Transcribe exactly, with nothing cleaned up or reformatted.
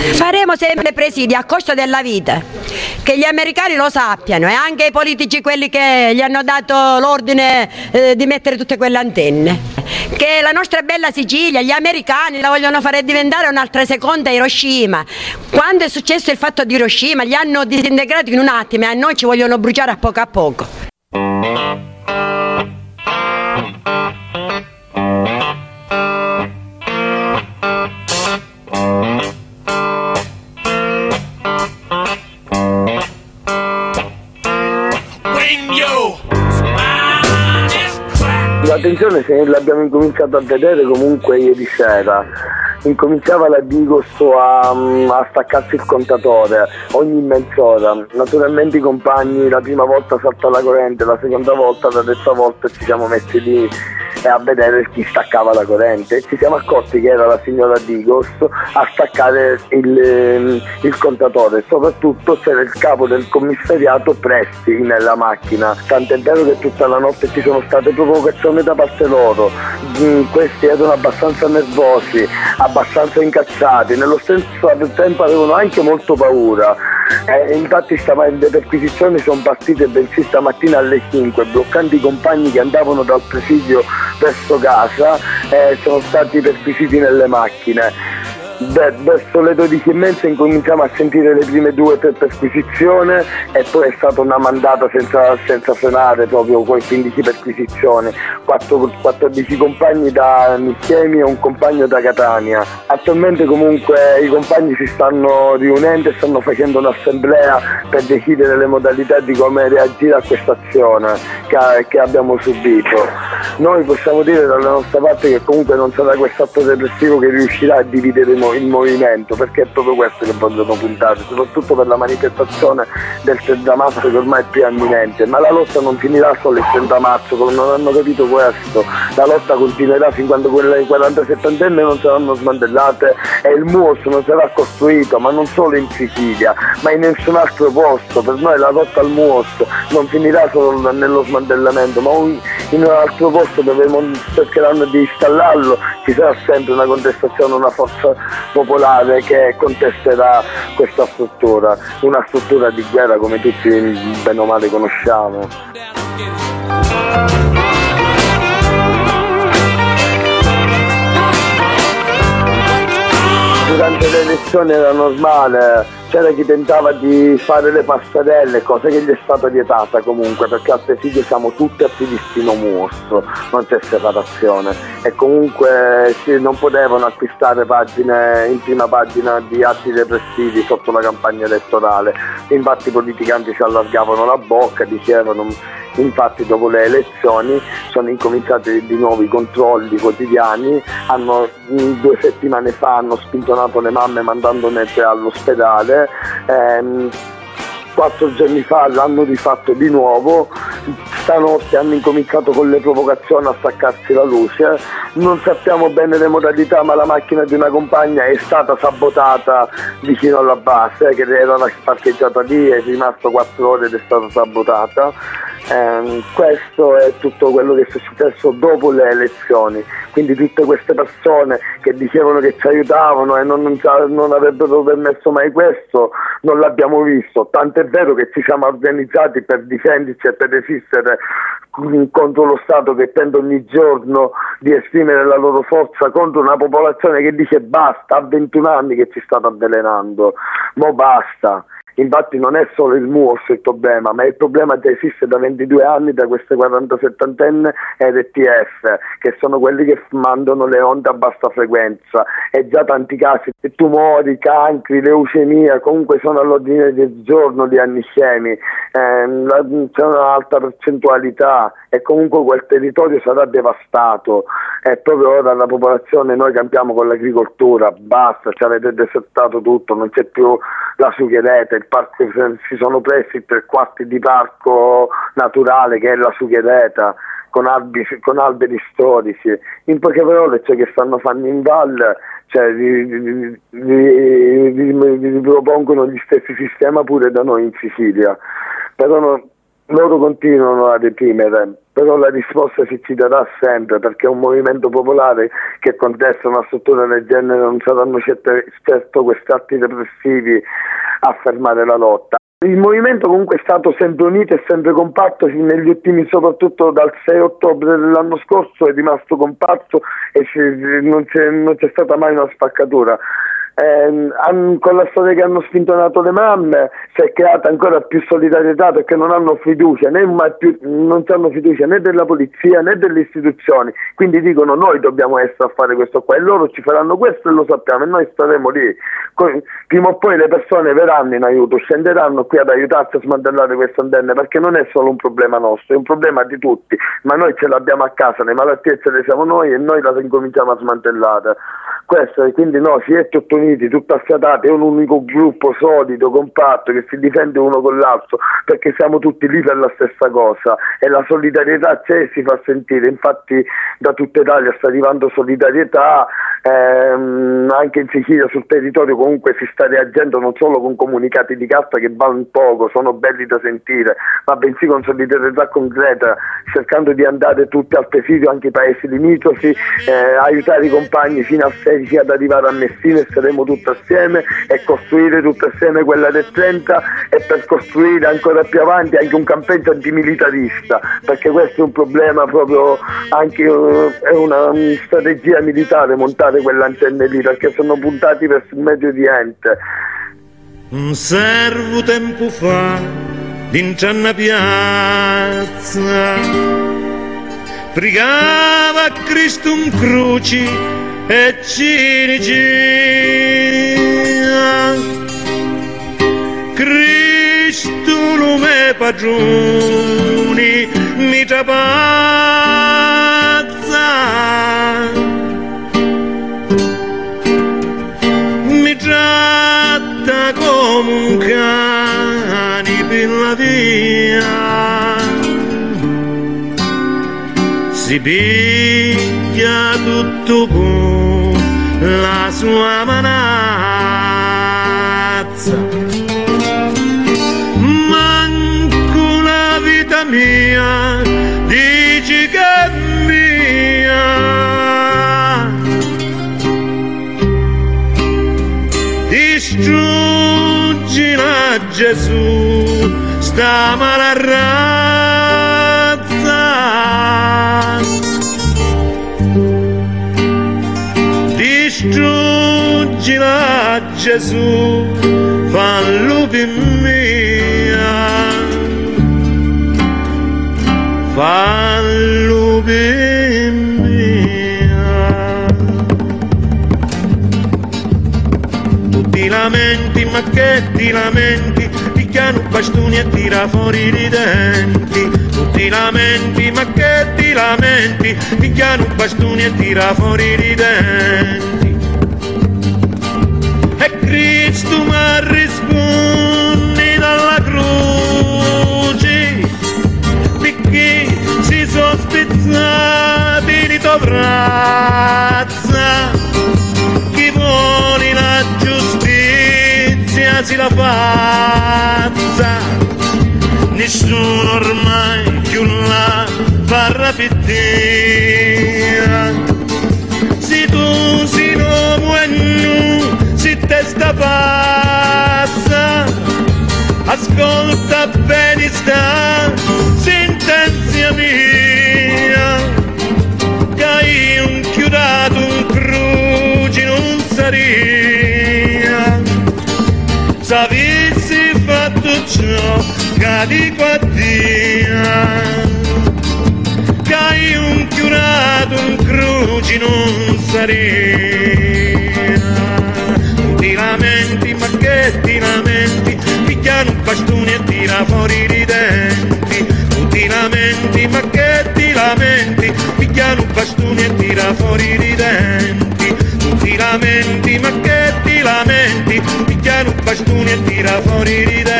Faremo sempre presidi a costo della vita, che gli americani lo sappiano e anche i politici, quelli che gli hanno dato l'ordine eh, di mettere tutte quelle antenne, che la nostra bella Sicilia, gli americani la vogliono fare diventare un'altra seconda Hiroshima. Quando è successo il fatto di Hiroshima li hanno disintegrati in un attimo e a noi ci vogliono bruciare a poco a poco. La tensione se l'abbiamo incominciato a vedere comunque ieri sera. Incominciava la Digos a, a staccarsi il contatore ogni mezz'ora. Naturalmente i compagni la prima volta salta la corrente, la seconda volta, la terza volta ci siamo messi lì a vedere chi staccava la corrente e ci siamo accorti che era la signora Digos a staccare il, il contatore. Soprattutto c'era il capo del commissariato Presti nella macchina, tant'è vero che tutta la notte ci sono state provocazioni da parte loro. Questi erano abbastanza nervosi, abbastanza incazzati, nello stesso tempo avevano anche molto paura. Eh, infatti stava in perquisizioni, sono partite bensì stamattina alle cinque, bloccando i compagni che andavano dal presidio verso casa, eh, sono stati perquisiti nelle macchine. Beh, verso le dodici e mezza incominciamo a sentire le prime due o tre perquisizioni e poi è stata una mandata senza, senza frenare, proprio con quindici perquisizioni, quattordici compagni da Michemi e un compagno da Catania. Attualmente comunque i compagni si stanno riunendo e stanno facendo un'assemblea per decidere le modalità di come reagire a questa azione che, che abbiamo subito. Noi possiamo dire dalla nostra parte che comunque non sarà questo atto repressivo che riuscirà a dividere il movimento, perché è proprio questo che vogliono puntare, soprattutto per la manifestazione del trenta marzo che ormai è più imminente. Ma la lotta non finirà solo il trenta marzo, non hanno capito questo, la lotta continuerà fin quando quelle quarantasette antenne non saranno smantellate e il M U O S non sarà costruito, ma non solo in Sicilia ma in nessun altro posto. Per noi la lotta al M U O S non finirà solo nello smantellamento, ma in un altro posto dove cercheranno di installarlo ci sarà sempre una contestazione, una forza popolare che contesterà questa struttura, una struttura di guerra come tutti bene o male conosciamo. Durante le elezioni era normale, c'era chi tentava di fare le passerelle, cosa che gli è stata vietata comunque, perché al presidio siamo tutti attivisti in M U O S, non c'è separazione e comunque sì, non potevano acquistare pagine in prima pagina di atti repressivi sotto la campagna elettorale. Infatti i politicanti si allargavano la bocca, dicevano. Infatti dopo le elezioni sono incominciati di nuovo i controlli quotidiani, hanno, due settimane fa hanno spintonato le mamme mandandone all'ospedale, ehm, quattro giorni fa l'hanno rifatto di nuovo, stanotte hanno incominciato con le provocazioni a staccarsi la luce, non sappiamo bene le modalità, ma la macchina di una compagna è stata sabotata vicino alla base, che era parcheggiata lì, è rimasto quattro ore ed è stata sabotata. Eh, questo è tutto quello che è successo dopo le elezioni, quindi tutte queste persone che dicevano che ci aiutavano e non, non, non avrebbero permesso mai questo non l'abbiamo visto, tant'è vero che ci siamo organizzati per difenderci e per resistere contro lo Stato che tenta ogni giorno di esprimere la loro forza contro una popolazione che dice basta, ha ventuno anni che ci state avvelenando, mo basta. Infatti non è solo il M U O S il problema, ma il problema che esiste da ventidue anni da queste quarantasette antenne R T F, che sono quelli che mandano le onde a bassa frequenza, e già tanti casi di tumori, cancri, leucemia, comunque sono all'ordine del giorno di anniscemi, eh, c'è un'alta percentualità e comunque quel territorio sarà devastato e proprio ora la popolazione, noi campiamo con l'agricoltura, basta, ci avete desertato tutto, non c'è più la sugherete, il parco, si sono presi i tre quarti di parco naturale che è la sughereta con alberi, con alberi storici. In poche parole ciò che stanno facendo in valle, cioè ripropongono gli stessi sistemi pure da noi in Sicilia, però no, loro continuano a reprimere però la risposta si ci darà sempre, perché un movimento popolare che contesta una struttura del genere non saranno certe, certo questi atti repressivi a fermare la lotta. Il movimento comunque è stato sempre unito e sempre compatto, negli ultimi, soprattutto dal sei ottobre dell'anno scorso è rimasto compatto e non c'è, non c'è stata mai una spaccatura. Eh, con la storia che hanno spintonato le mamme si è creata ancora più solidarietà, perché non hanno fiducia né mai più, non hanno fiducia né della polizia né delle istituzioni, quindi dicono noi dobbiamo essere a fare questo qua e loro ci faranno questo e lo sappiamo e noi staremo lì. Prima o poi le persone verranno in aiuto, scenderanno qui ad aiutarci a smantellare queste antenne, perché non è solo un problema nostro, è un problema di tutti, ma noi ce l'abbiamo a casa, le malattie ce le siamo noi e noi le incominciamo a smantellare. Questo, quindi no, si è tutto uniti, tutto affiatati, è un unico gruppo solido, compatto, che si difende uno con l'altro, perché siamo tutti lì per la stessa cosa e la solidarietà c'è e si fa sentire. Infatti da tutta Italia sta arrivando solidarietà, ehm, anche in Sicilia sul territorio comunque si sta reagendo non solo con comunicati di carta che vanno poco, sono belli da sentire, ma bensì con solidarietà concreta, cercando di andare tutti al presidio, anche i paesi limitrofi, eh, aiutare i compagni fino al sedici ad arrivare a Messina e saremo tutti assieme e costruire tutti assieme quella del trenta, e per costruire ancora più avanti anche un campeggio antimilitarista, perché questo è un problema proprio, anche uh, è una um, strategia militare montare quelle antenne lì, perché sono puntati verso il Medio Oriente. Un servo tempo fa in una piazza pregava a Cristo un croci e ci diceva Cristo lume padroni mi trapazza mi tratta come un cane per la via, si piglia tutto con la sua manazza, manco la vita mia dici che è mia, distruggila Gesù sta mala razza, distruggila Gesù fallo per mia, fallo per mia. Tu ti lamenti, ma che ti lamenti, picchiano bastoni e tira fuori i denti. Tu ti lamenti, ma che ti lamenti, picchiano bastoni e tira fuori i denti. E Cristo mi risponde dalla croce, perché si sono spezzati di tua razza, chi vuole la giustizia si la faccia, nessuno ormai più la farà pittia, se tu si non muoio si testa pazza, ascolta bene sta sentenza mia, che io un chiudato un croce non saria, se avessi fatto ciò che dico a Dio, che io un chiudato un croce non saria. Ti lamenti, ma che ti lamenti, picchiano un bastone e tira fuori i denti. Tu ti lamenti, ma che ti lamenti, picchiano un bastone e tira fuori i denti. Tu ti lamenti, ma che ti lamenti, picchiano un bastone e tira fuori i denti.